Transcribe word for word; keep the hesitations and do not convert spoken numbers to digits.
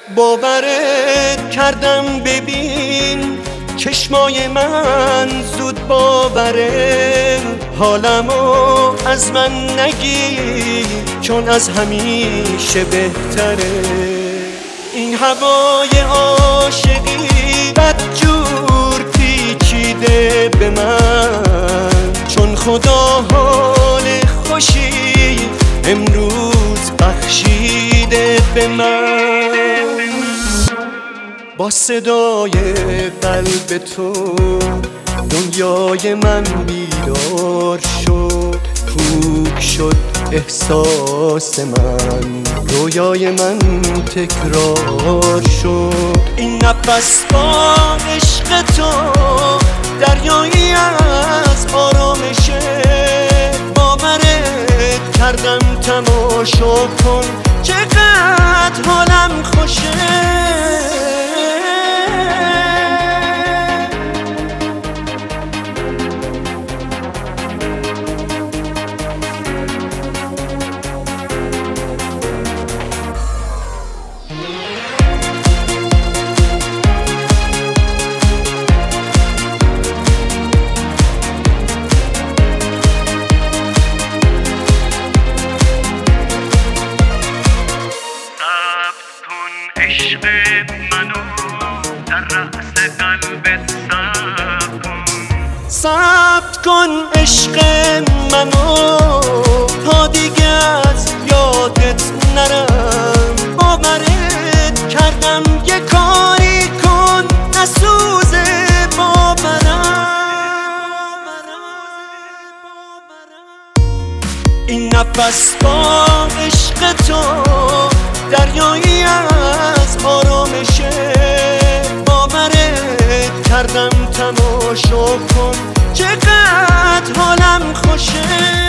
باورت کردم ببین چشمای من زود باوره، حالمو از من نگیر چون از همیشه بهتره. این هوای عاشقی بدجور پیچیده به من، چون خدا حال خوشی امروز بخشیده به من. با صدای قلب تو دنیای من بیدار شد، پوک شد احساس من، رویای من تکرار شد. این نفس با عشق تو دریایی از آرامشه، باورت کردم تماشا کن چقدر حالم خوشه. عشق منو در رأس قلبت ثبت کن، ثبت کن عشق منو تا دیگه از یادت نرم. باورت کردم یه کاری کن نسوزه باورم. این نفس با عشق تو دریایی از آرامشه، باورت کردم تماشا کن چقدر حالم خوشه.